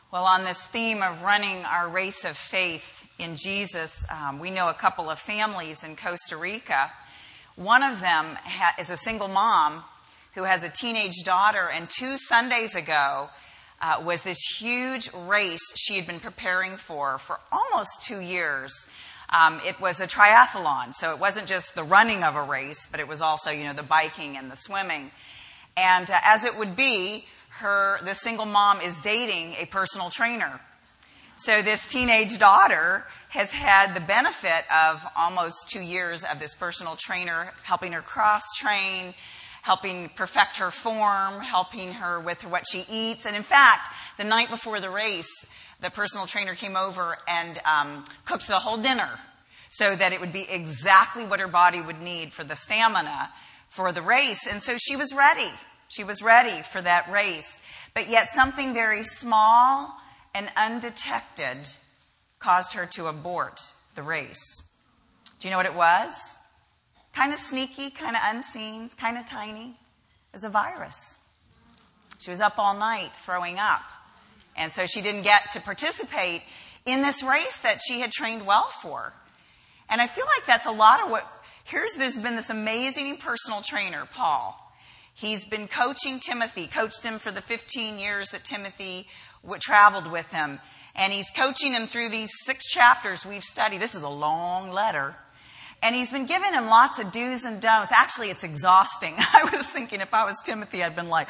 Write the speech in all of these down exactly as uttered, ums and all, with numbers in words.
Well, on this theme of running our race of faith in Jesus, um, we know a couple of families in Costa Rica. One of them ha- is a single mom who has a teenage daughter, and two Sundays ago uh, was this huge race she had been preparing for for almost two years. Um, it was a triathlon, so it wasn't just the running of a race, but it was also, you know, the biking and the swimming. And uh, as it would be, her the single mom is dating a personal trainer. So this teenage daughter has had the benefit of almost two years of this personal trainer helping her cross-train, helping perfect her form, helping her with what she eats. And in fact, the night before the race, the personal trainer came over and um, cooked the whole dinner so that it would be exactly what her body would need for the stamina for the race. And so she was ready. She was ready for that race. But yet something very small and undetected caused her to abort the race. Do you know what it was? Kind of sneaky, kind of unseen, kind of tiny. It was a virus. She was up all night throwing up. And so she didn't get to participate in this race that she had trained well for. And I feel like that's a lot of what... Here's, there's been this amazing personal trainer, Paul. He's been coaching Timothy, coached him for the fifteen years that Timothy w- traveled with him. And he's coaching him through these six chapters we've studied. This is a long letter. And he's been giving him lots of do's and don'ts. Actually, it's exhausting. I was thinking if I was Timothy, I'd been like,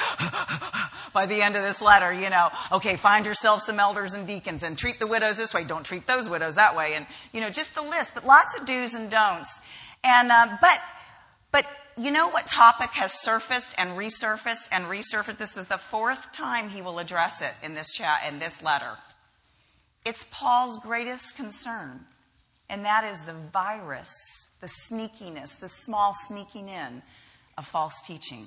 by the end of this letter, you know, okay, find yourself some elders and deacons and treat the widows this way. Don't treat those widows that way. And, you know, just the list, but lots of do's and don'ts. And, uh, but, but, you know what topic has surfaced and resurfaced and resurfaced? This is the fourth time he will address it in this chat, in this letter. It's Paul's greatest concern. And that is the virus, the sneakiness, the small sneaking in of false teaching.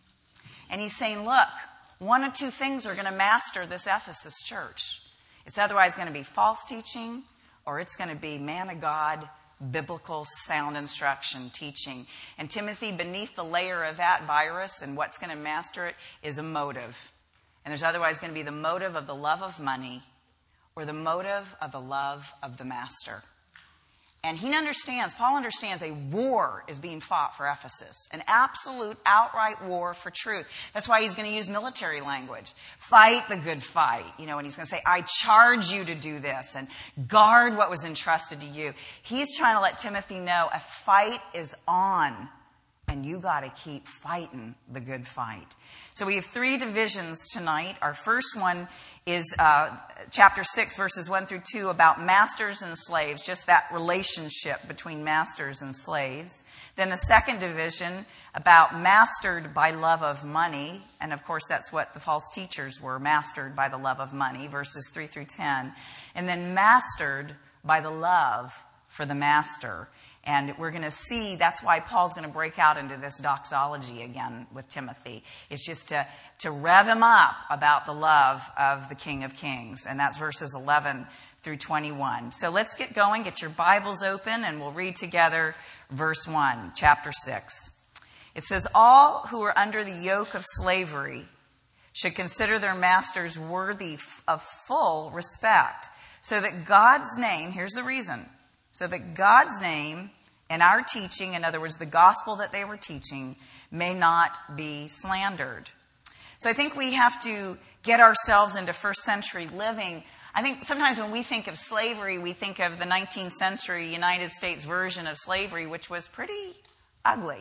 And he's saying, look, one of two things are going to master this Ephesus church. It's otherwise going to be false teaching, or it's going to be man of God, biblical, sound instruction teaching. And Timothy, beneath the layer of that virus and what's going to master it is a motive. And there's otherwise going to be the motive of the love of money or the motive of the love of the master. And he understands, Paul understands a war is being fought for Ephesus. An absolute, outright war for truth. That's why he's going to use military language. Fight the good fight. You know, and he's going to say, I charge you to do this and guard what was entrusted to you. He's trying to let Timothy know a fight is on and you got to keep fighting the good fight. So we have three divisions tonight. Our first one is uh, chapter six, verses one through two, about masters and slaves, just that relationship between masters and slaves. Then the second division about mastered by love of money. And of course, that's what the false teachers were, mastered by the love of money, verses three through ten. And then mastered by the love for the master. And we're going to see, that's why Paul's going to break out into this doxology again with Timothy. It's just to, to rev him up about the love of the King of Kings. And that's verses eleven through twenty-one. So let's get going. Get your Bibles open and we'll read together verse one, chapter six. It says, all who are under the yoke of slavery should consider their masters worthy of full respect, so that God's name, here's the reason, so that God's name and our teaching, in other words, the gospel that they were teaching, may not be slandered. So I think we have to get ourselves into first century living. I think sometimes when we think of slavery, we think of the nineteenth century United States version of slavery, which was pretty ugly.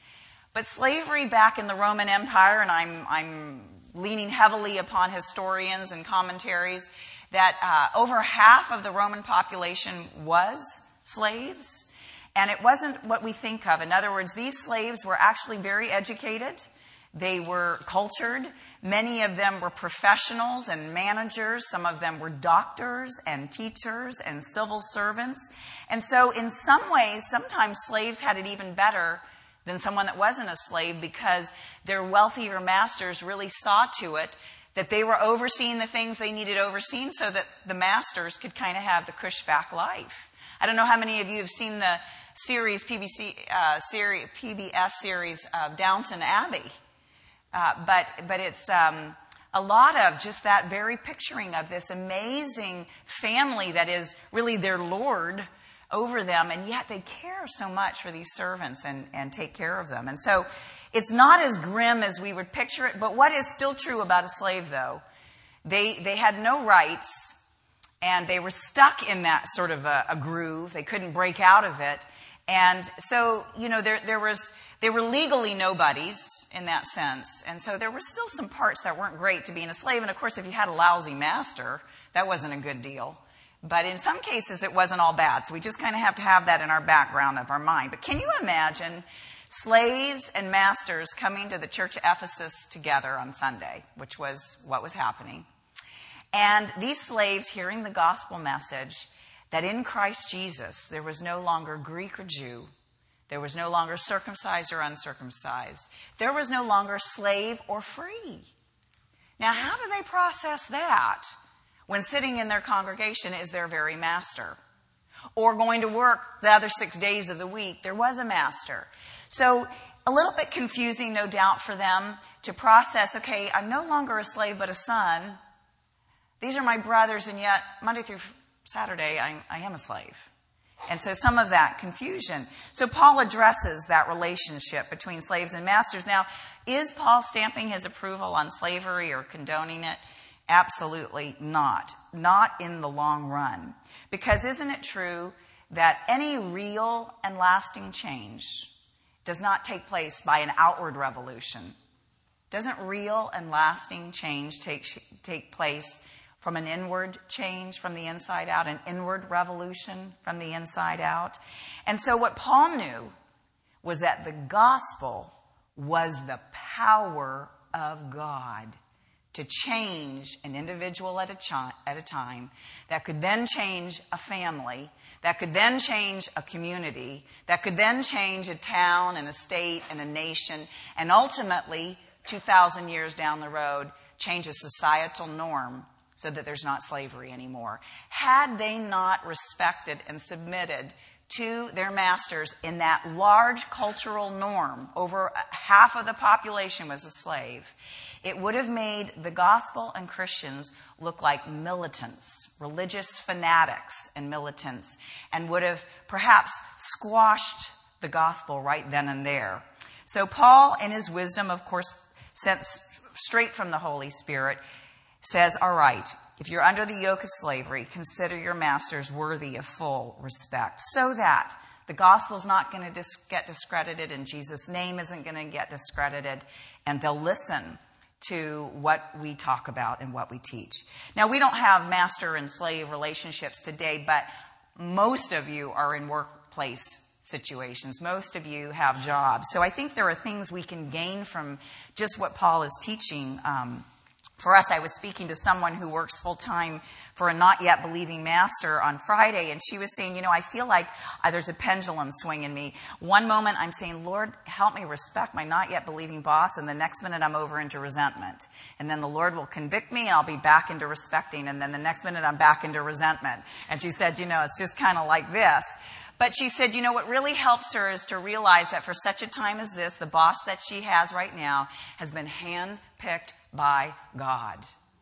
But slavery back in the Roman Empire, and I'm, I'm leaning heavily upon historians and commentaries, that uh, over half of the Roman population was slaves. And it wasn't what we think of. In other words, these slaves were actually very educated. They were cultured. Many of them were professionals and managers. Some of them were doctors and teachers and civil servants. And so in some ways, sometimes slaves had it even better than someone that wasn't a slave, because their wealthier masters really saw to it that they were overseeing the things they needed overseen so that the masters could kind of have the cushback life. I don't know how many of you have seen the series, P B C, uh, series, P B S series of Downton Abbey. Uh, but, but it's, um, a lot of just that very picturing of this amazing family that is really their Lord over them, and yet they care so much for these servants and, and take care of them. And so it's not as grim as we would picture it, but what is still true about a slave, though, they they had no rights, and they were stuck in that sort of a, a groove. They couldn't break out of it. And so, you know, there there was they were legally nobodies in that sense. And so there were still some parts that weren't great to being a slave. And of course, if you had a lousy master, that wasn't a good deal. But in some cases, it wasn't all bad. So we just kind of have to have that in our background of our mind. But can you imagine slaves and masters coming to the church of Ephesus together on Sunday, which was what was happening? And these slaves hearing the gospel message that in Christ Jesus, there was no longer Greek or Jew. There was no longer circumcised or uncircumcised. There was no longer slave or free. Now, how do they process that when sitting in their congregation is their very master? Or going to work the other six days of the week, there was a master. So a little bit confusing, no doubt, for them to process, okay, I'm no longer a slave but a son. These are my brothers, and yet Monday through Saturday, I, I am a slave. And so some of that confusion. So Paul addresses that relationship between slaves and masters. Now, is Paul stamping his approval on slavery or condoning it? Absolutely not. Not in the long run. Because isn't it true that any real and lasting change does not take place by an outward revolution? Doesn't real and lasting change take, take place from an inward change from the inside out, an inward revolution from the inside out? And so what Paul knew was that the gospel was the power of God to change an individual at a, ch- at a time, that could then change a family, that could then change a community, that could then change a town and a state and a nation, and ultimately, two thousand years down the road, change a societal norm so that there's not slavery anymore. Had they not respected and submitted to their masters in that large cultural norm, over half of the population was a slave, it would have made the gospel and Christians look like militants, religious fanatics and militants, and would have perhaps squashed the gospel right then and there. So Paul, in his wisdom, of course, sent straight from the Holy Spirit, says, all right, if you're under the yoke of slavery, consider your masters worthy of full respect, so that the gospel's not going to dis- get discredited and Jesus' name isn't going to get discredited, and they'll listen to what we talk about and what we teach. Now, we don't have master and slave relationships today, but most of you are in workplace situations. Most of you have jobs. So I think there are things we can gain from just what Paul is teaching. Um, For us, I was speaking to someone who works full-time for a not yet believing master on Friday, and she was saying, you know, I feel like uh, there's a pendulum swinging me. One moment I'm saying, Lord, help me respect my not yet believing boss, and the next minute I'm over into resentment. And then the Lord will convict me, and I'll be back into respecting, and then the next minute I'm back into resentment. And she said, you know, it's just kind of like this. But she said, you know, what really helps her is to realize that for such a time as this, the boss that she has right now has been handpicked by God.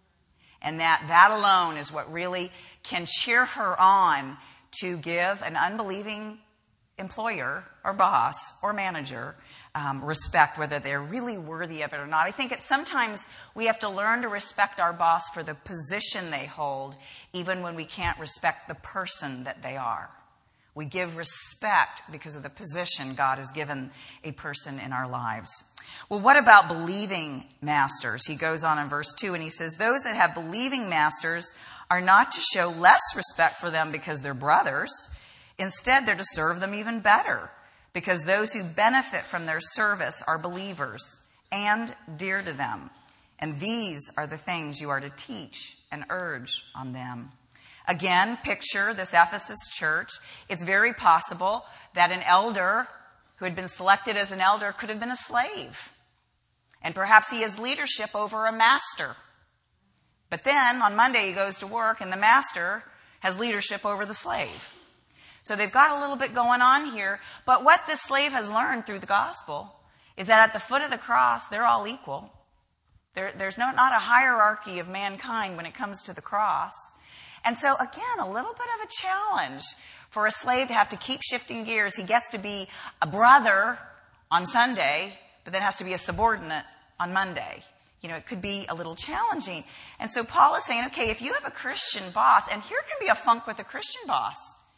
And that that alone is what really can cheer her on to give an unbelieving employer or boss or manager um, respect, whether they're really worthy of it or not. I think it's sometimes we have to learn to respect our boss for the position they hold, even when we can't respect the person that they are. We give respect because of the position God has given a person in our lives. Well, what about believing masters? He goes on in verse two and he says, those that have believing masters are not to show less respect for them because they're brothers. Instead, they're to serve them even better, because those who benefit from their service are believers and dear to them. And these are the things you are to teach and urge on them. Again, picture this Ephesus church. It's very possible that an elder who had been selected as an elder could have been a slave. And perhaps he has leadership over a master. But then on Monday he goes to work and the master has leadership over the slave. So they've got a little bit going on here. But what the slave has learned through the gospel is that at the foot of the cross, they're all equal. There, there's no, not a hierarchy of mankind when it comes to the cross. And so, again, a little bit of a challenge for a slave to have to keep shifting gears. He gets to be a brother on Sunday, but then has to be a subordinate on Monday. You know, it could be a little challenging. And so Paul is saying, okay, if you have a Christian boss, and here can be a funk with a Christian boss.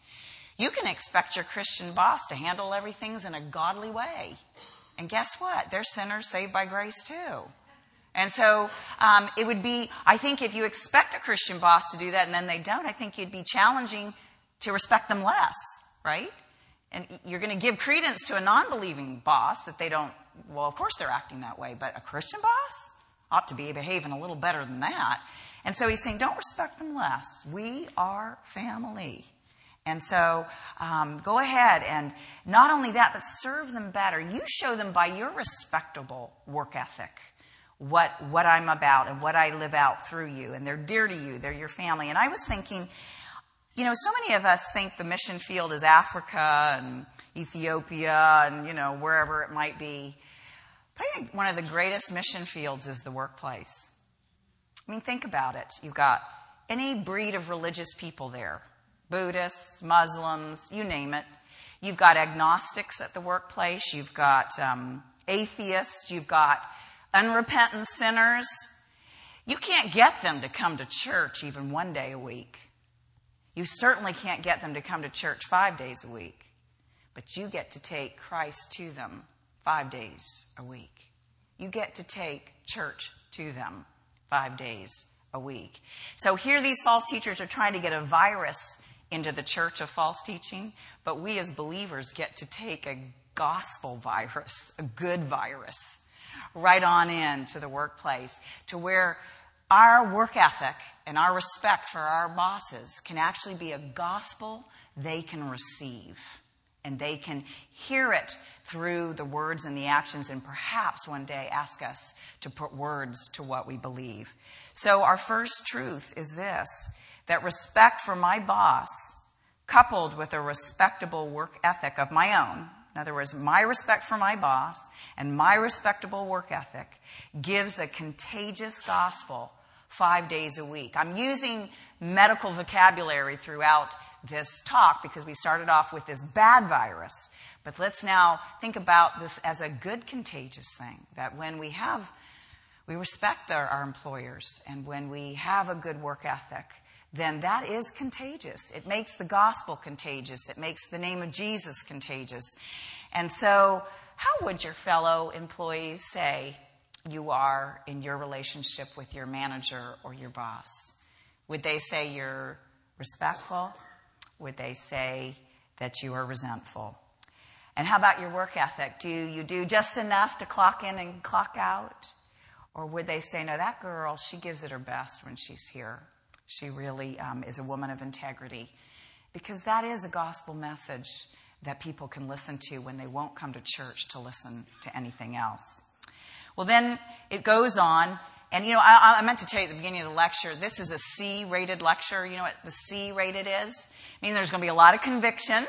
You can expect your Christian boss to handle everything in a godly way. And guess what? They're sinners saved by grace too. And so um, it would be, I think if you expect a Christian boss to do that and then they don't, I think it'd be challenging to respect them less, right? And you're going to give credence to a non-believing boss that they don't, well, of course they're acting that way, but a Christian boss ought to be behaving a little better than that. And so he's saying, don't respect them less. We are family. And so um, go ahead and not only that, but serve them better. You show them by your respectable work ethic what what I'm about and what I live out through you. And they're dear to you. They're your family. And I was thinking, you know, so many of us think the mission field is Africa and Ethiopia and, you know, wherever it might be. But I think one of the greatest mission fields is the workplace. I mean, think about it. You've got any breed of religious people there. Buddhists, Muslims, you name it. You've got agnostics at the workplace. You've got um, atheists. You've got unrepentant sinners. You can't get them to come to church even one day a week. You certainly can't get them to come to church five days a week. But you get to take Christ to them five days a week. You get to take church to them five days a week. So here these false teachers are trying to get a virus into the church of false teaching, but we as believers get to take a gospel virus, a good virus, right on into the workplace to where our work ethic and our respect for our bosses can actually be a gospel they can receive. And they can hear it through the words and the actions and perhaps one day ask us to put words to what we believe. So our first truth is this, that respect for my boss coupled with a respectable work ethic of my own, in other words, my respect for my boss and my respectable work ethic gives a contagious gospel five days a week. I'm using medical vocabulary throughout this talk because we started off with this bad virus. But let's now think about this as a good contagious thing, that when we have, we respect our, our employers and when we have a good work ethic, then that is contagious. It makes the gospel contagious. It makes the name of Jesus contagious. And so how would your fellow employees say you are in your relationship with your manager or your boss? Would they say you're respectful? Would they say that you are resentful? And how about your work ethic? Do you do just enough to clock in and clock out? Or would they say, no, that girl, she gives it her best when she's here. She really um, is a woman of integrity. Because that is a gospel message that people can listen to when they won't come to church to listen to anything else. Well, then it goes on. And, you know, I, I meant to tell you at the beginning of the lecture, this is a C-rated lecture. You know what the C-rated is? I mean, there's going to be a lot of conviction.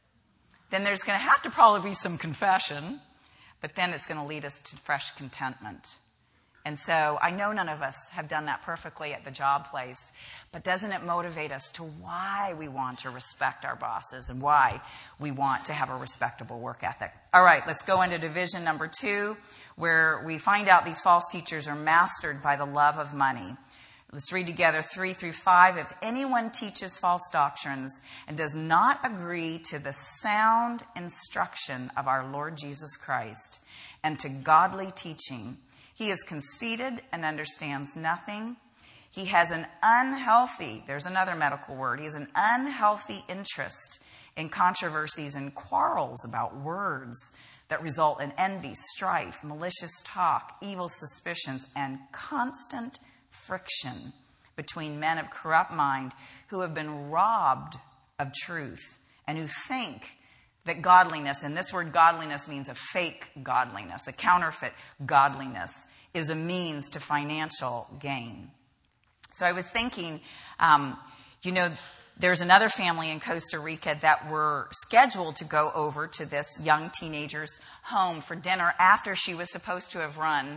Then there's going to have to probably be some confession. But then it's going to lead us to fresh contentment. And so I know none of us have done that perfectly at the job place, but doesn't it motivate us to why we want to respect our bosses and why we want to have a respectable work ethic? All right, let's go into division number two, where we find out these false teachers are mastered by the love of money. Let's read together three through five. If anyone teaches false doctrines and does not agree to the sound instruction of our Lord Jesus Christ and to godly teaching, he is conceited and understands nothing. He has an unhealthy, there's another medical word, he has an unhealthy interest in controversies and quarrels about words that result in envy, strife, malicious talk, evil suspicions, and constant friction between men of corrupt mind who have been robbed of truth and who think that godliness, and this word godliness means a fake godliness, a counterfeit godliness, is a means to financial gain. So I was thinking, um, you know, there's another family in Costa Rica that were scheduled to go over to this young teenager's home for dinner after she was supposed to have run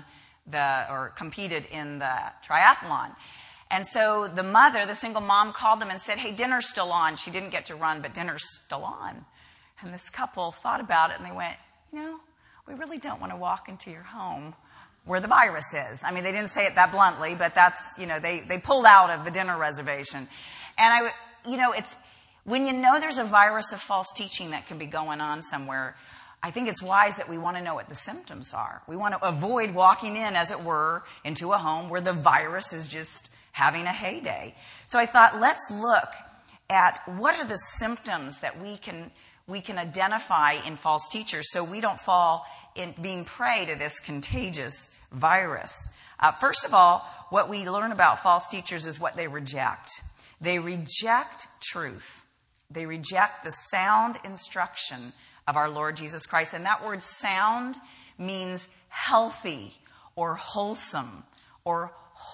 the, or competed in the triathlon. And so the mother, the single mom, called them and said, hey, dinner's still on. She didn't get to run, but dinner's still on. And this couple thought about it and they went, you know, we really don't want to walk into your home where the virus is. I mean, they didn't say it that bluntly, but that's, you know, they, they pulled out of the dinner reservation. And I, you know, it's, when you know there's a virus of false teaching that can be going on somewhere, I think it's wise that we want to know what the symptoms are. We want to avoid walking in, as it were, into a home where the virus is just having a heyday. So I thought, let's look at what are the symptoms that we can we can identify in false teachers so we don't fall in being prey to this contagious virus. Uh, first of all, what we learn about false teachers is what they reject. They reject truth. They reject the sound instruction of our Lord Jesus Christ. And that word sound means healthy or wholesome or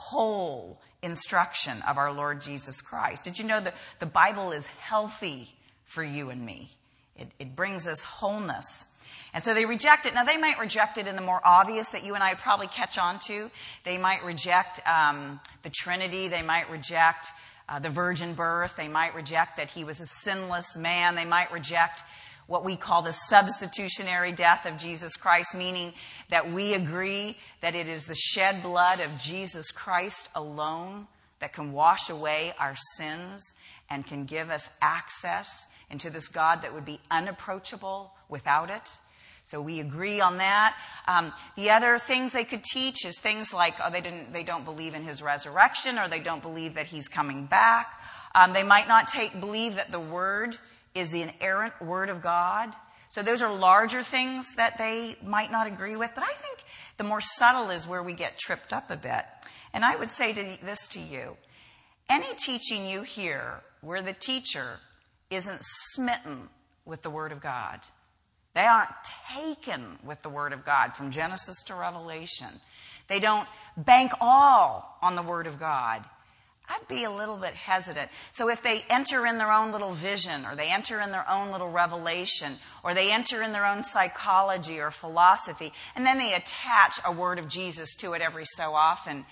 whole instruction of our Lord Jesus Christ. Did you know that the Bible is healthy for you and me? It, it brings us wholeness. And so they reject it. Now, they might reject it in the more obvious that you and I probably catch on to. They might reject um, the Trinity. They might reject uh, the virgin birth. They might reject that he was a sinless man. They might reject what we call the substitutionary death of Jesus Christ, meaning that we agree that it is the shed blood of Jesus Christ alone that can wash away our sins and can give us access into this God that would be unapproachable without it. So we agree on that. Um, the other things they could teach is things like, oh, they didn't, they don't believe in his resurrection, or they don't believe that he's coming back. Um, they might not take believe that the Word is the inerrant Word of God. So those are larger things that they might not agree with. But I think the more subtle is where we get tripped up a bit. And I would say to this to you. Any teaching you hear where the teacher isn't smitten with the Word of God, they aren't taken with the Word of God from Genesis to Revelation, they don't bank all on the Word of God, I'd be a little bit hesitant. So if they enter in their own little vision, or they enter in their own little revelation, or they enter in their own psychology or philosophy, and then they attach a word of Jesus to it every so often,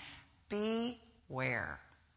beware.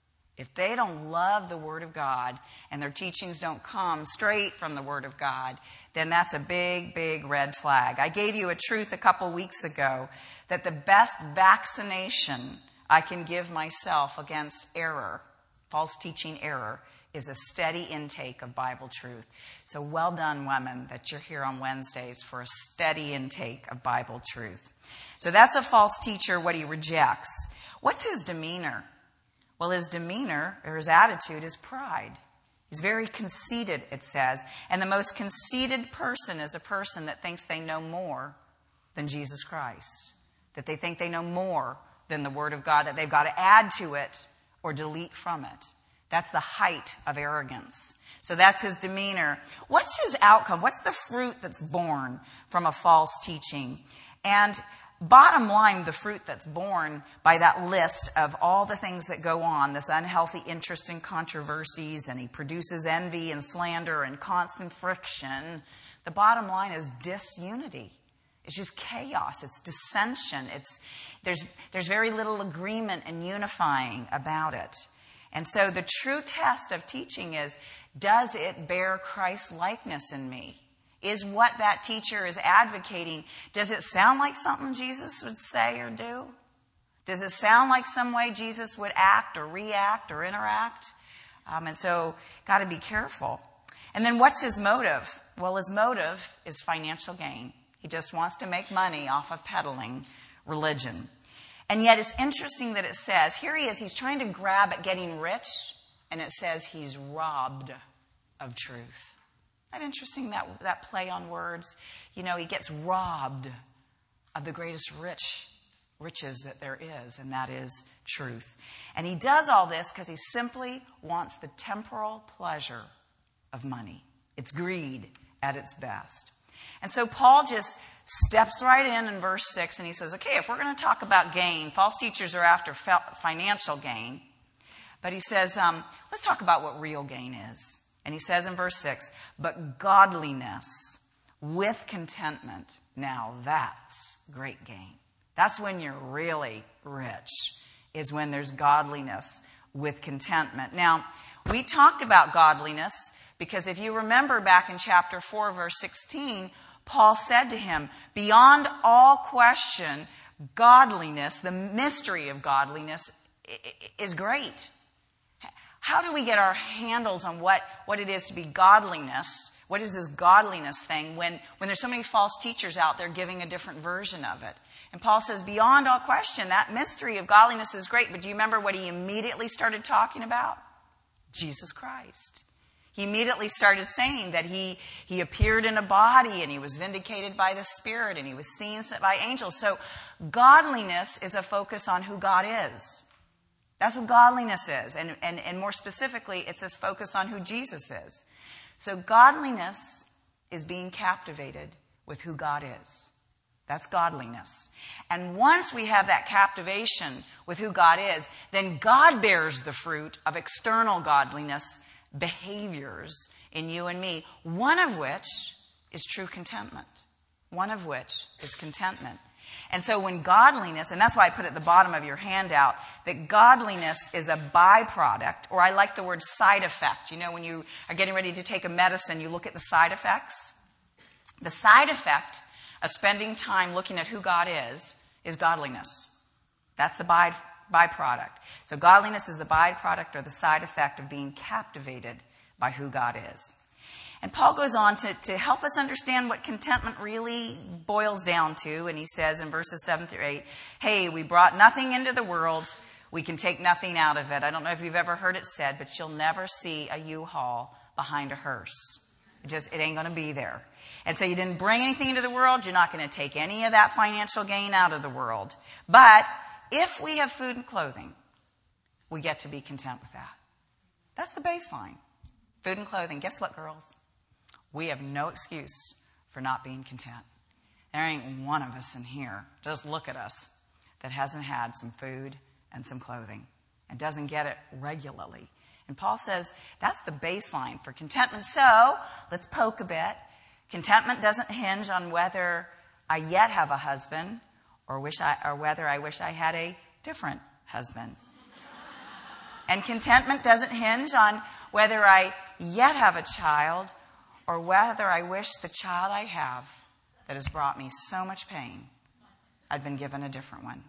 If they don't love the Word of God and their teachings don't come straight from the Word of God, then that's a big, big red flag. I gave you a truth a couple weeks ago that the best vaccination I can give myself against error, false teaching error, is a steady intake of Bible truth. So well done, women, that you're here on Wednesdays for a steady intake of Bible truth. So that's a false teacher, what he rejects. What's his demeanor? Well, his demeanor, or his attitude, is pride. He's very conceited, it says. And the most conceited person is a person that thinks they know more than Jesus Christ. That they think they know more than the Word of God, that they've got to add to it or delete from it. That's the height of arrogance. So that's his demeanor. What's his outcome? What's the fruit that's born from a false teaching? And bottom line, the fruit that's born by that list of all the things that go on, this unhealthy interest in controversies, and he produces envy and slander and constant friction, the bottom line is disunity. It's just chaos. It's dissension. It's, there's, there's very little agreement and unifying about it. And so the true test of teaching is, does it bear Christ's likeness in me? Is what that teacher is advocating, does it sound like something Jesus would say or do? Does it sound like some way Jesus would act or react or interact? Um, and so, got to be careful. And then what's his motive? Well, his motive is financial gain. He just wants to make money off of peddling religion. And yet it's interesting that it says, here he is, he's trying to grab at getting rich, and it says he's robbed of truth. Isn't that interesting, that, that play on words? You know, he gets robbed of the greatest rich riches that there is, and that is truth. And he does all this because he simply wants the temporal pleasure of money. It's greed at its best. And so Paul just steps right in in verse six, and he says, okay, if we're going to talk about gain, false teachers are after financial gain. But he says, um, let's talk about what real gain is. And he says in verse six, but godliness with contentment, now that's great gain. That's when you're really rich, is when there's godliness with contentment. Now, we talked about godliness because if you remember back in chapter four, verse sixteen, Paul said to him, beyond all question, godliness, the mystery of godliness, is great. How do we get our handles on what, what it is to be godliness? What is this godliness thing when, when there's so many false teachers out there giving a different version of it? And Paul says, beyond all question, that mystery of godliness is great. But do you remember what he immediately started talking about? Jesus Christ. He immediately started saying that he, he appeared in a body and he was vindicated by the Spirit and he was seen by angels. So godliness is a focus on who God is. That's what godliness is. And, and, and more specifically, it's this focus on who Jesus is. So godliness is being captivated with who God is. That's godliness. And once we have that captivation with who God is, then God bears the fruit of external godliness behaviors in you and me, one of which is true contentment. One of which is contentment. And so when godliness, and that's why I put at the bottom of your handout, that godliness is a byproduct, or I like the word side effect. You know, when you are getting ready to take a medicine, you look at the side effects. The side effect of spending time looking at who God is, is godliness. That's the by, byproduct. So godliness is the byproduct or the side effect of being captivated by who God is. And Paul goes on to, to help us understand what contentment really boils down to. And he says in verses seven through eight, hey, we brought nothing into the world. We can take nothing out of it. I don't know if you've ever heard it said, but you'll never see a U-Haul behind a hearse. It just, it ain't going to be there. And so you didn't bring anything into the world. You're not going to take any of that financial gain out of the world. But if we have food and clothing, we get to be content with that. That's the baseline. Food and clothing. Guess what, girls? We have no excuse for not being content. There ain't one of us in here, just look at us, that hasn't had some food and some clothing and doesn't get it regularly. And Paul says that's the baseline for contentment. So let's poke a bit. Contentment doesn't hinge on whether I yet have a husband or wish I, or whether I wish I had a different husband. And contentment doesn't hinge on whether I yet have a child or whether I wish the child I have that has brought me so much pain, I'd been given a different one.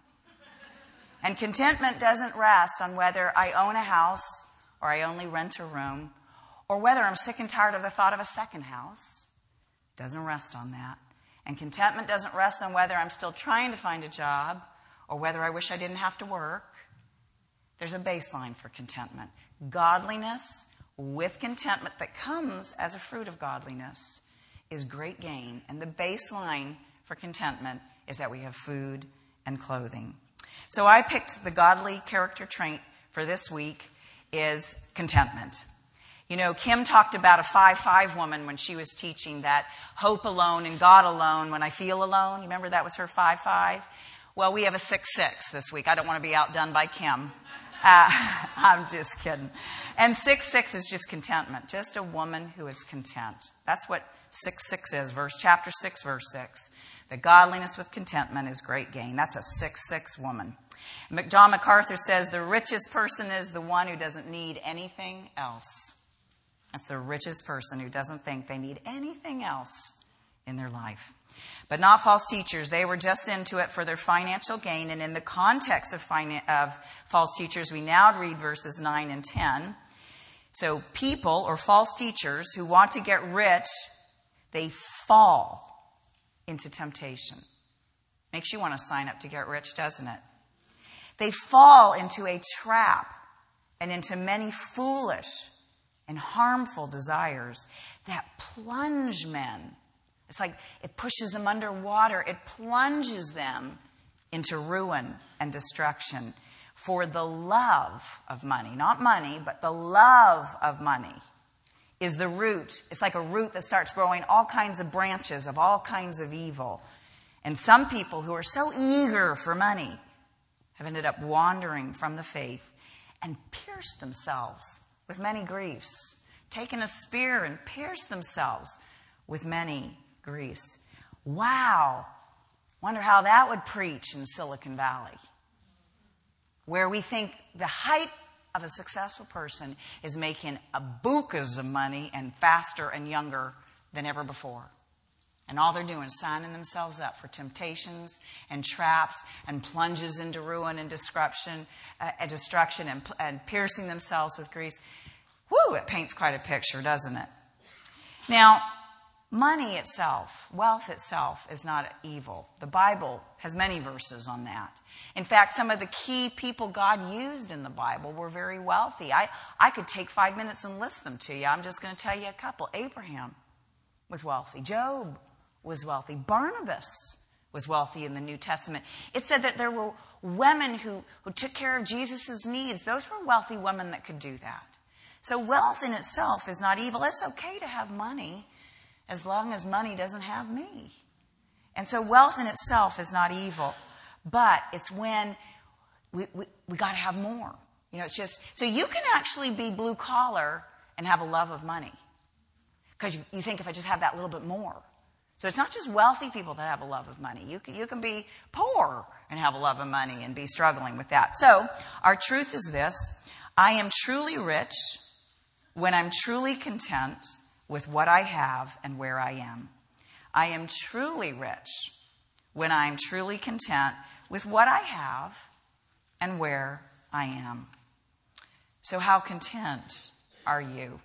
And contentment doesn't rest on whether I own a house or I only rent a room or whether I'm sick and tired of the thought of a second house. It doesn't rest on that. And contentment doesn't rest on whether I'm still trying to find a job or whether I wish I didn't have to work. There's a baseline for contentment. Godliness with contentment that comes as a fruit of godliness is great gain. And the baseline for contentment is that we have food and clothing. So I picked the godly character trait for this week is contentment. You know, Kim talked about a five five woman when she was teaching that hope alone and God alone when I feel alone. You remember that was her five five? Well, we have a six six this week. I don't want to be outdone by Kim. Uh, I'm just kidding. And six six is just contentment. Just a woman who is content. That's what six six is. Verse chapter six, verse six. The godliness with contentment is great gain. That's a six six woman. John MacArthur says the richest person is the one who doesn't need anything else. That's the richest person who doesn't think they need anything else in their life. But not false teachers. They were just into it for their financial gain. And in the context of, finan- of false teachers, we now read verses nine and ten. So people or false teachers who want to get rich, they fall into temptation. Makes you want to sign up to get rich, doesn't it? They fall into a trap and into many foolish and harmful desires that plunge men. It's like it pushes them underwater. It plunges them into ruin and destruction. For the love of money, not money, but the love of money is the root. It's like a root that starts growing all kinds of branches of all kinds of evil. And some people who are so eager for money have ended up wandering from the faith and pierced themselves with many griefs, taken a spear and pierced themselves with many griefs. Wow. Wonder how that would preach in Silicon Valley, where we think the height of a successful person is making a bukas of money and faster and younger than ever before. And all they're doing is signing themselves up for temptations and traps and plunges into ruin and destruction, uh, and destruction and, and piercing themselves with grease. Woo, it paints quite a picture, doesn't it? Now, money itself, wealth itself, is not evil. The Bible has many verses on that. In fact, some of the key people God used in the Bible were very wealthy. I, I could take five minutes and list them to you. I'm just going to tell you a couple. Abraham was wealthy. Job was wealthy. Barnabas was wealthy in the New Testament. It said that there were women who, who took care of Jesus' needs. Those were wealthy women that could do that. So wealth in itself is not evil. It's okay to have money as long as money doesn't have me. And so wealth in itself is not evil. But it's when we, we, we got to have more. You know, it's just, so you can actually be blue collar and have a love of money. Because you, you think, if I just have that little bit more. So it's not just wealthy people that have a love of money. You can, you can be poor and have a love of money and be struggling with that. So our truth is this: I am truly rich when I'm truly content with what I have and where I am. I am truly rich when I am truly content with what I have and where I am. So how content are you?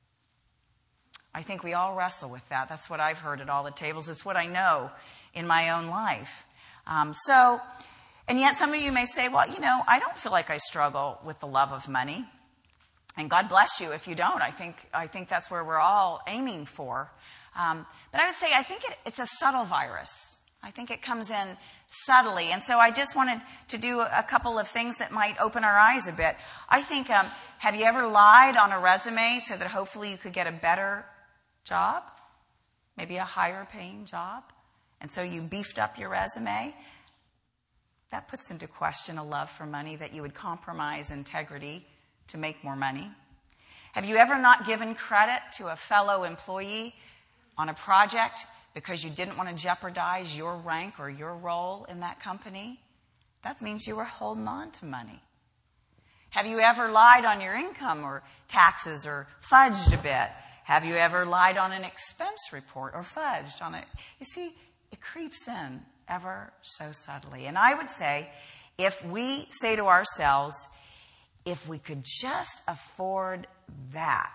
I think we all wrestle with that. That's what I've heard at all the tables. It's what I know in my own life. Um, so, and yet some of you may say, well, you know, I don't feel like I struggle with the love of money. And God bless you if you don't. I think I think that's where we're all aiming for. Um, but I would say I think it, it's a subtle virus. I think it comes in subtly. And so I just wanted to do a couple of things that might open our eyes a bit. I think, um, have you ever lied on a resume so that hopefully you could get a better job? Maybe a higher paying job? And so you beefed up your resume? That puts into question a love for money, that you would compromise integrity to make more money. Have you ever not given credit to a fellow employee on a project because you didn't want to jeopardize your rank or your role in that company? That means you were holding on to money. Have you ever lied on your income or taxes or fudged a bit? Have you ever lied on an expense report or fudged on it? You see, it creeps in ever so subtly. And I would say, if we say to ourselves, if we could just afford that,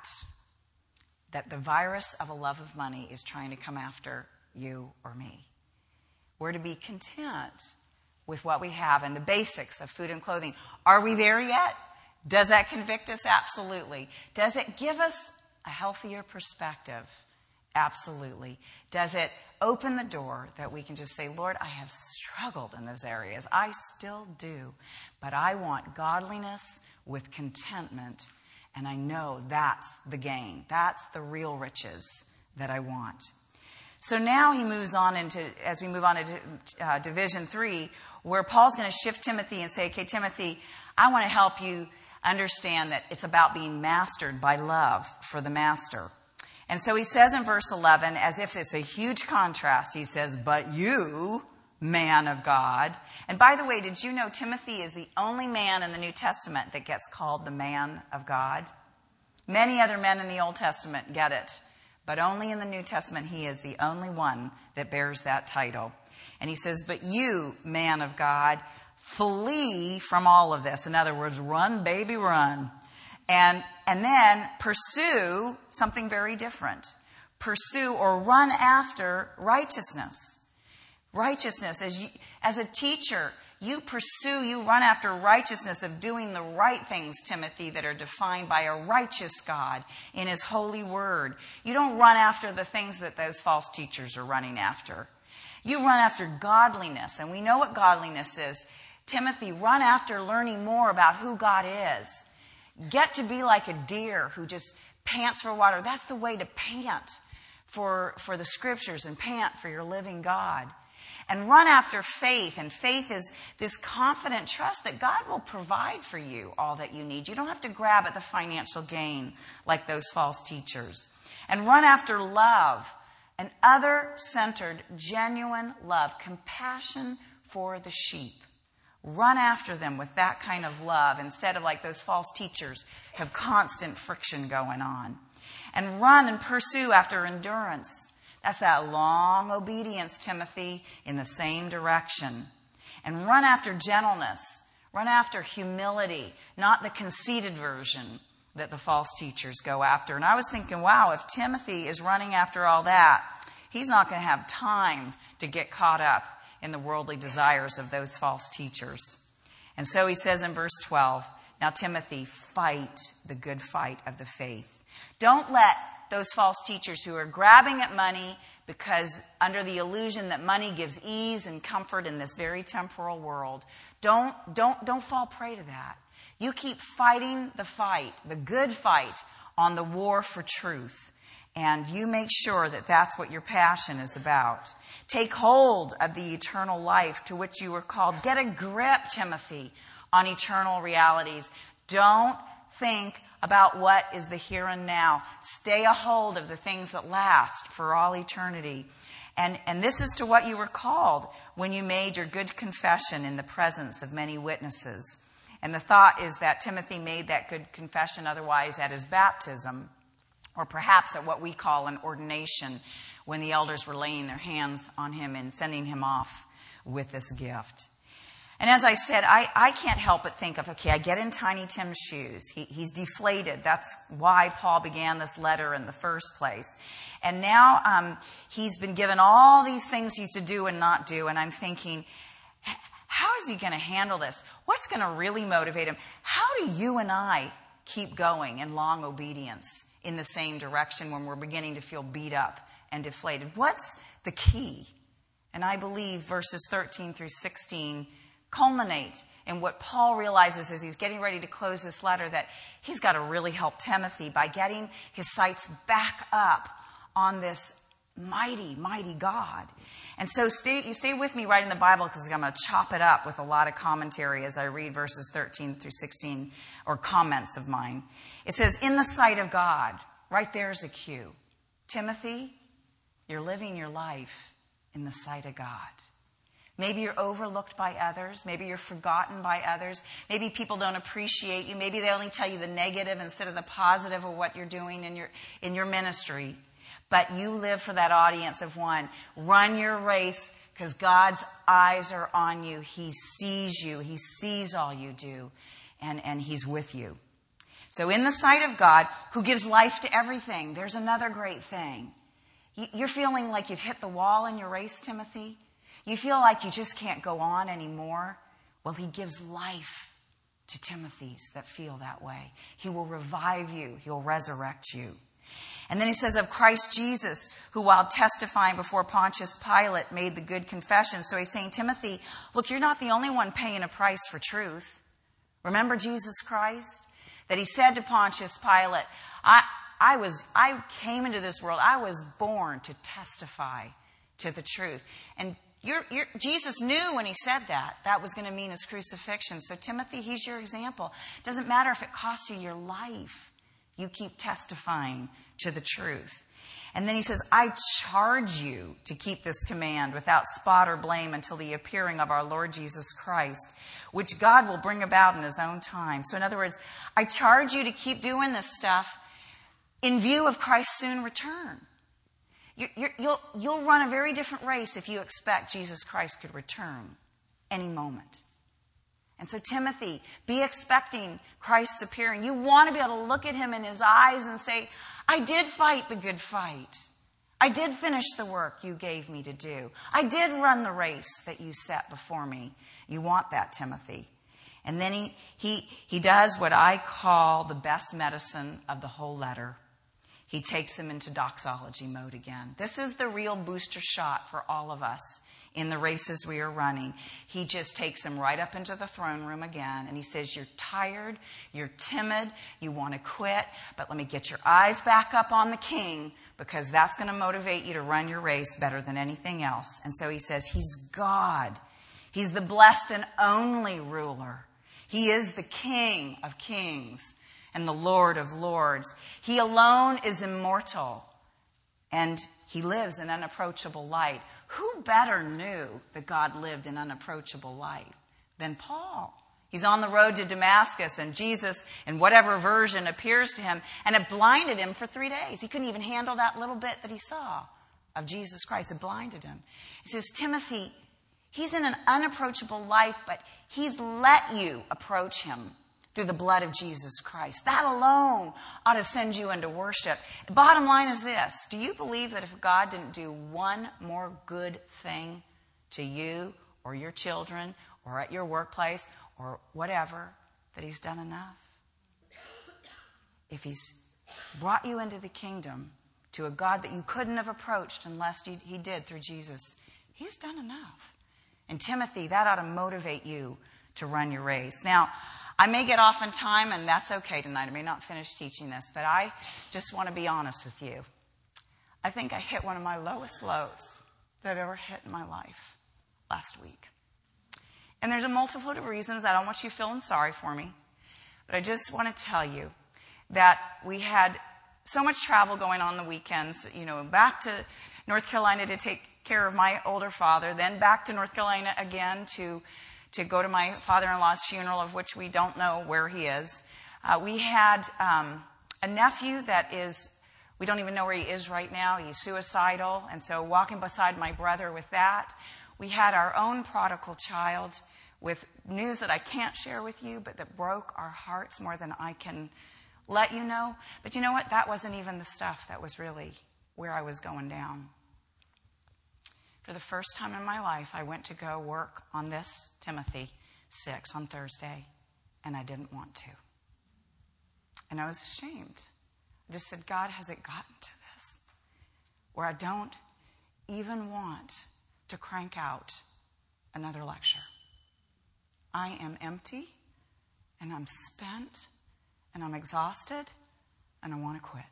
that the virus of a love of money is trying to come after you or me. We're to be content with what we have and the basics of food and clothing. Are we there yet? Does that convict us? Absolutely. Does it give us a healthier perspective? Absolutely. Does it open the door that we can just say, Lord, I have struggled in those areas. I still do. But I want godliness with contentment. And I know that's the gain. That's the real riches that I want. So now he moves on into, as we move on into uh, division three, where Paul's going to shift Timothy and say, okay, Timothy, I want to help you understand that it's about being mastered by love for the master. And so he says in verse eleven, as if it's a huge contrast, he says, but you, man of God. And by the way, did you know Timothy is the only man in the New Testament that gets called the man of God? Many other men in the Old Testament get it, but only in the New Testament he is the only one that bears that title. And he says, but you, man of God, flee from all of this. In other words, run, baby, run. And, and then pursue something very different. Pursue or run after righteousness. Righteousness, as you, as a teacher, you pursue, you run after righteousness of doing the right things, Timothy, that are defined by a righteous God in his holy word. You don't run after the things that those false teachers are running after. You run after godliness, and we know what godliness is. Timothy, run after learning more about who God is. Get to be like a deer who just pants for water. That's the way to pant for, for the scriptures and pant for your living God. And run after faith. And faith is this confident trust that God will provide for you all that you need. You don't have to grab at the financial gain like those false teachers. And run after love. an other-centered, genuine love, compassion for the sheep. Run after them with that kind of love instead of like those false teachers have constant friction going on. And run and pursue after endurance. That's that long obedience, Timothy, in the same direction. And run after gentleness. Run after humility, not the conceited version that the false teachers go after. And I was thinking, wow, if Timothy is running after all that, he's not going to have time to get caught up in the worldly desires of those false teachers. And so he says in verse twelve, now Timothy, fight the good fight of the faith. Don't let those false teachers who are grabbing at money because under the illusion that money gives ease and comfort in this very temporal world, don't, don't, don't fall prey to that. You keep fighting the fight, the good fight on the war for truth. And you make sure that that's what your passion is about. Take hold of the eternal life to which you were called. Get a grip, Timothy, on eternal realities. Don't think about what is the here and now. Stay a hold of the things that last for all eternity. And, and this is to what you were called when you made your good confession in the presence of many witnesses. And the thought is that Timothy made that good confession otherwise at his baptism, or perhaps at what we call an ordination, when the elders were laying their hands on him and sending him off with this gift. And as I said, I, I can't help but think of, okay, I get in Tiny Tim's shoes. He, he's deflated. That's why Paul began this letter in the first place. And now um, he's been given all these things he's to do and not do. And I'm thinking, how is he going to handle this? What's going to really motivate him? How do you and I keep going in long obedience in the same direction when we're beginning to feel beat up and deflated? What's the key? And I believe verses thirteen through sixteen culminate in what Paul realizes as he's getting ready to close this letter, that he's got to really help Timothy by getting his sights back up on this mighty, mighty God. And so stay, you stay with me right in the Bible, because I'm going to chop it up with a lot of commentary as I read verses thirteen through sixteen, or comments of mine. It says, in the sight of God. Right there's a cue. Timothy, you're living your life in the sight of God. Maybe you're overlooked by others. Maybe you're forgotten by others. Maybe people don't appreciate you. Maybe they only tell you the negative instead of the positive of what you're doing in your, in your ministry. But you live for that audience of one. Run your race, because God's eyes are on you. He sees you. He sees all you do. And, and He's with you. So in the sight of God, who gives life to everything, there's another great thing. You're feeling like you've hit the wall in your race, Timothy. You feel like you just can't go on anymore. Well, He gives life to Timothys that feel that way. He will revive you. He'll resurrect you. And then he says of Christ Jesus, who while testifying before Pontius Pilate made the good confession. So he's saying, Timothy, look, you're not the only one paying a price for truth. Remember Jesus Christ? That he said to Pontius Pilate, I, I was, I came into this world, I was born to testify to the truth. And you're, you're, Jesus knew when he said that, that was going to mean his crucifixion. So Timothy, he's your example. It doesn't matter if it costs you your life. You keep testifying to the truth. And then he says, I charge you to keep this command without spot or blame until the appearing of our Lord Jesus Christ, which God will bring about in His own time. So in other words, I charge you to keep doing this stuff in view of Christ's soon return. You, you're, you'll, you'll run a very different race if you expect Jesus Christ could return any moment. And so, Timothy, be expecting Christ's appearing. You want to be able to look at Him in His eyes and say, I did fight the good fight. I did finish the work you gave me to do. I did run the race that you set before me. You want that, Timothy. And then he, he, he does what I call the best medicine of the whole letter. He takes him into doxology mode again. This is the real booster shot for all of us in the races we are running. He just takes him right up into the throne room again. And he says, you're tired, you're timid, you want to quit, but let me get your eyes back up on the King, because that's going to motivate you to run your race better than anything else. And so he says, He's God. He's the blessed and only ruler. He is the King of kings and the Lord of lords. He alone is immortal. And he lives in unapproachable light. Who better knew that God lived in unapproachable light than Paul? He's on the road to Damascus, and Jesus, in whatever version, appears to him, and it blinded him for three days. He couldn't even handle that little bit that he saw of Jesus Christ. It blinded him. He says, Timothy, he's in an unapproachable life, but he's let you approach him through the blood of Jesus Christ. That alone ought to send you into worship. The bottom line is this. Do you believe that if God didn't do one more good thing to you or your children or at your workplace or whatever, that he's done enough? If he's brought you into the kingdom to a God that you couldn't have approached unless he did through Jesus, he's done enough. And Timothy, that ought to motivate you to run your race. Now, I may get off on time, and that's okay tonight. I may not finish teaching this, but I just want to be honest with you. I think I hit one of my lowest lows that I've ever hit in my life last week. And there's a multitude of reasons. I don't want you feeling sorry for me. But I just want to tell you that we had so much travel going on the weekends, you know, back to North Carolina to take care of my older father, then back to North Carolina again to to go to my father-in-law's funeral, of which we don't know where he is. Uh, we had um, a nephew that is, we don't even know where he is right now. He's suicidal, and so walking beside my brother with that. We had our own prodigal child with news that I can't share with you, but that broke our hearts more than I can let you know. But you know what? That wasn't even the stuff that was really where I was going down. For the first time in my life, I went to go work on this Timothy six on Thursday, and I didn't want to. And I was ashamed. I just said, God, has it gotten to this where I don't even want to crank out another lecture? I am empty, and I'm spent, and I'm exhausted, and I want to quit.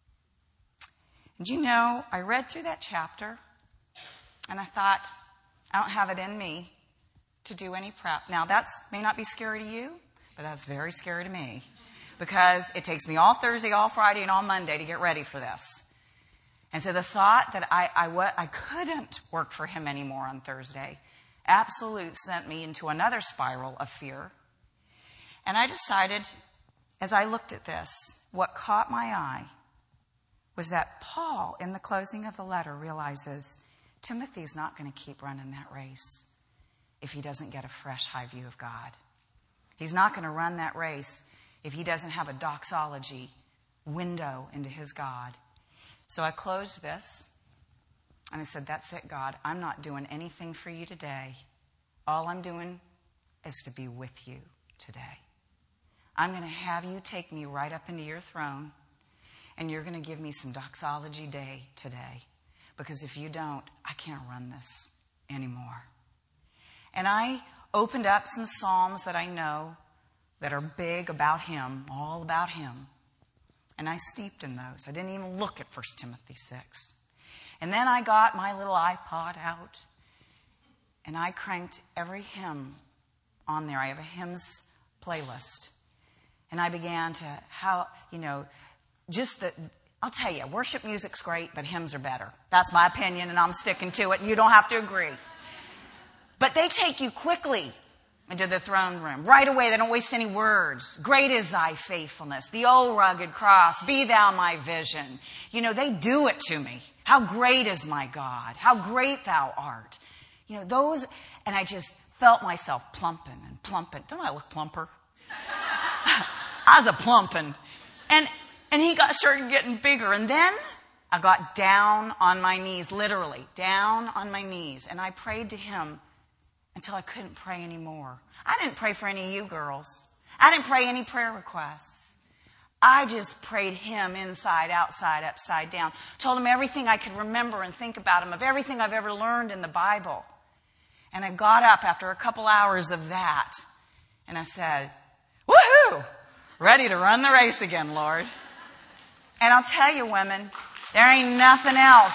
And you know, I read through that chapter, and I thought, I don't have it in me to do any prep. Now, that may not be scary to you, but that's very scary to me, because it takes me all Thursday, all Friday, and all Monday to get ready for this. And so the thought that I, I, I couldn't work for him anymore on Thursday absolutely sent me into another spiral of fear. And I decided, as I looked at this, what caught my eye was that Paul, in the closing of the letter, realizes Timothy's not going to keep running that race if he doesn't get a fresh high view of God. He's not going to run that race if he doesn't have a doxology window into his God. So I closed this, and I said, that's it, God. I'm not doing anything for you today. All I'm doing is to be with you today. I'm going to have you take me right up into your throne, and you're going to give me some doxology day today. Because if you don't, I can't run this anymore. And I opened up some Psalms that I know that are big about him, all about him. And I steeped in those. I didn't even look at First Timothy six. And then I got my little iPod out, and I cranked every hymn on there. I have a hymns playlist. And I began to, how, you know, just the... I'll tell you, worship music's great, but hymns are better. That's my opinion, and I'm sticking to it. You don't have to agree. But they take you quickly into the throne room. Right away, they don't waste any words. Great is thy faithfulness. The old rugged cross. Be thou my vision. You know, they do it to me. How great is my God. How great thou art. You know, those, and I just felt myself plumping and plumping. Don't I look plumper? I was a plumping. And And he got started getting bigger. And then I got down on my knees, literally, down on my knees. And I prayed to him until I couldn't pray anymore. I didn't pray for any of you girls. I didn't pray any prayer requests. I just prayed him inside, outside, upside down. Told him everything I could remember and think about him, of everything I've ever learned in the Bible. And I got up after a couple hours of that. And I said, woohoo! Ready to run the race again, Lord. And I'll tell you, women, there ain't nothing else,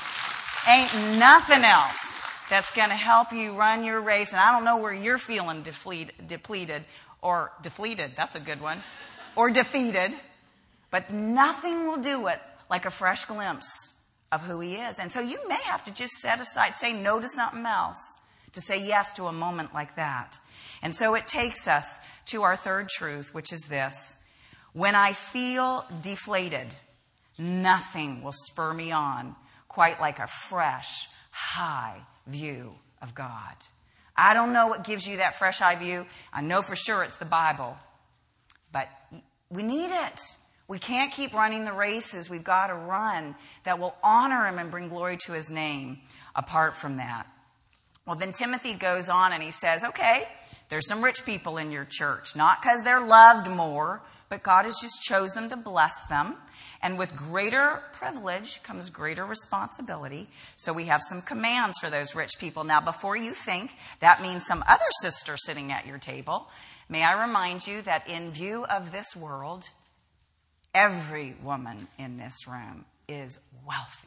ain't nothing else that's going to help you run your race. And I don't know where you're feeling depleted, depleted or defeated. That's a good one. Or defeated. But nothing will do it like a fresh glimpse of who he is. And so you may have to just set aside, say no to something else to say yes to a moment like that. And so it takes us to our third truth, which is this. When I feel deflated, nothing will spur me on quite like a fresh, high view of God. I don't know what gives you that fresh eye view. I know for sure it's the Bible. But we need it. We can't keep running the races we've got to run that will honor him and bring glory to his name apart from that. Well, then Timothy goes on and he says, okay, there's some rich people in your church. Not because they're loved more, but God has just chosen to bless them. And with greater privilege comes greater responsibility. So we have some commands for those rich people. Now, before you think that means some other sister sitting at your table, may I remind you that in view of this world, every woman in this room is wealthy.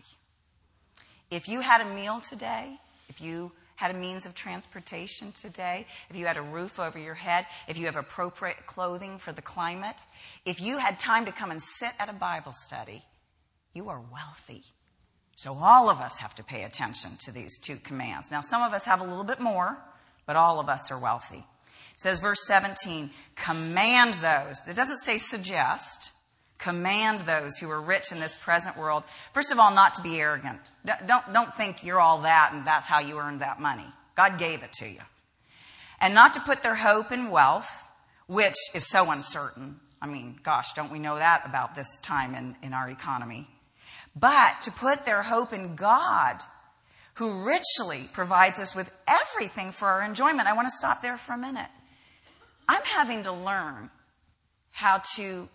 If you had a meal today, if you had a means of transportation today, if you had a roof over your head, if you have appropriate clothing for the climate, if you had time to come and sit at a Bible study, you are wealthy. So all of us have to pay attention to these two commands. Now, some of us have a little bit more, but all of us are wealthy. It says, verse seventeen, command those. It doesn't say suggest. Command those who are rich in this present world, first of all, not to be arrogant. Don't, don't think you're all that and that's how you earned that money. God gave it to you. And not to put their hope in wealth, which is so uncertain. I mean, gosh, don't we know that about this time in, in our economy? But to put their hope in God, who richly provides us with everything for our enjoyment. I want to stop there for a minute. I'm having to learn how to...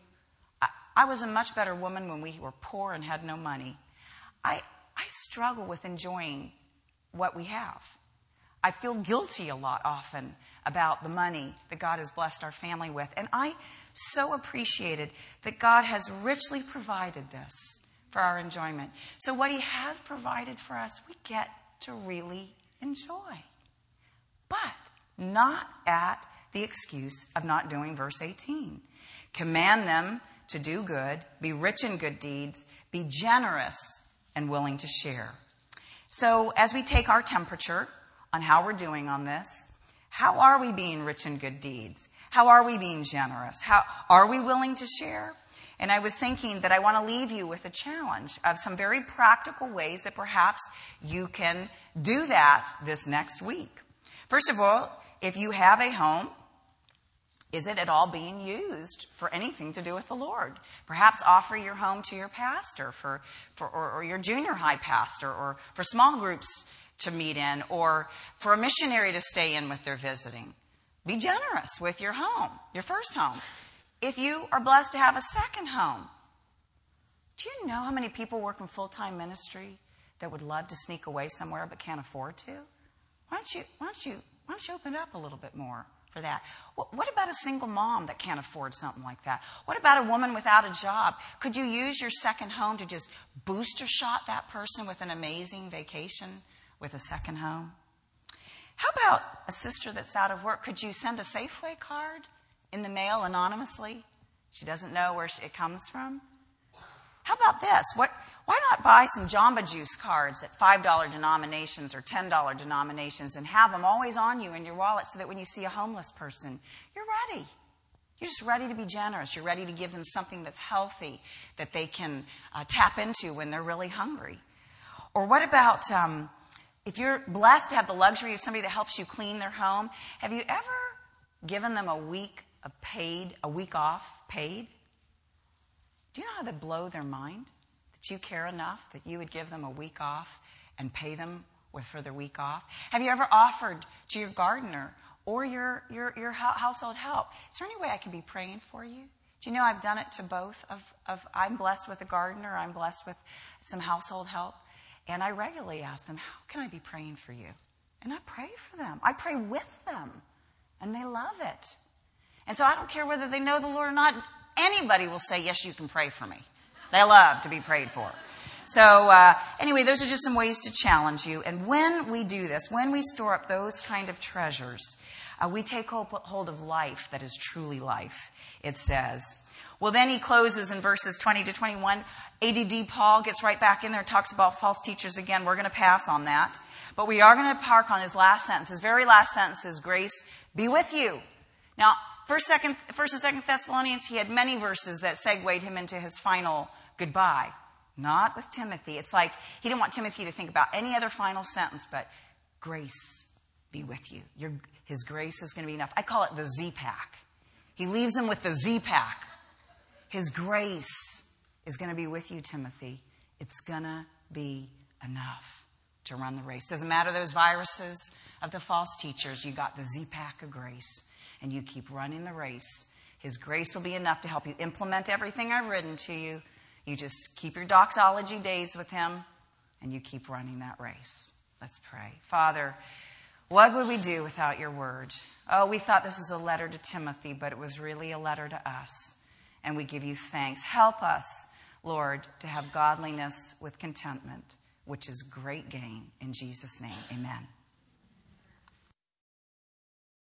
I was a much better woman when we were poor and had no money. I I struggle with enjoying what we have. I feel guilty a lot often about the money that God has blessed our family with. And I so appreciated that God has richly provided this for our enjoyment. So what he has provided for us, we get to really enjoy. But not at the excuse of not doing verse eighteen. Command them to do good, be rich in good deeds, be generous and willing to share. So as we take our temperature on how we're doing on this, how are we being rich in good deeds? How are we being generous? How are we willing to share? And I was thinking that I want to leave you with a challenge of some very practical ways that perhaps you can do that this next week. First of all, if you have a home, is it at all being used for anything to do with the Lord? Perhaps offer your home to your pastor for, for or, or your junior high pastor, or for small groups to meet in, or for a missionary to stay in with their visiting. Be generous with your home, your first home. If you are blessed to have a second home, do you know how many people work in full-time ministry that would love to sneak away somewhere but can't afford to? Why don't you, why don't you, why don't you open up a little bit more for that? What about a single mom that can't afford something like that? What about a woman without a job? Could you use your second home to just booster shot that person with an amazing vacation with a second home? How about a sister that's out of work? Could you send a Safeway card in the mail anonymously? She doesn't know where it comes from. How about this? What, why not buy some Jamba Juice cards at five dollars denominations or ten dollars denominations and have them always on you in your wallet so that when you see a homeless person, you're ready. You're just ready to be generous. You're ready to give them something that's healthy that they can uh, tap into when they're really hungry. Or what about um, if you're blessed to have the luxury of somebody that helps you clean their home, have you ever given them a week of paid, a week off paid? Do you know how they blow their mind? That you care enough that you would give them a week off and pay them with for their week off? Have you ever offered to your gardener or your, your, your household help? Is there any way I can be praying for you? Do you know I've done it to both of, of I'm blessed with a gardener, I'm blessed with some household help. And I regularly ask them, how can I be praying for you? And I pray for them. I pray with them. And they love it. And so I don't care whether they know the Lord or not. Anybody will say, yes, you can pray for me. They love to be prayed for. So uh, anyway, those are just some ways to challenge you. And when we do this, when we store up those kind of treasures, uh, we take hold of life that is truly life, it says. Well, then he closes in verses twenty to twenty-one. A D D Paul gets right back in there and talks about false teachers again. We're going to pass on that. But we are going to park on his last sentence. His very last sentence is, grace be with you. Now, first, second, first and second Thessalonians, he had many verses that segued him into his final goodbye. Not with Timothy. It's like he didn't want Timothy to think about any other final sentence, but grace be with you. Your, his grace is going to be enough. I call it the Z-Pack. He leaves him with the Z-Pack. His grace is going to be with you, Timothy. It's going to be enough to run the race. Doesn't matter those viruses of the false teachers. You got the Z-Pack of grace, and you keep running the race. His grace will be enough to help you implement everything I've written to you. You just keep your doxology days with him, and you keep running that race. Let's pray. Father, what would we do without your word? Oh, we thought this was a letter to Timothy, but it was really a letter to us. And we give you thanks. Help us, Lord, to have godliness with contentment, which is great gain. In Jesus' name, amen.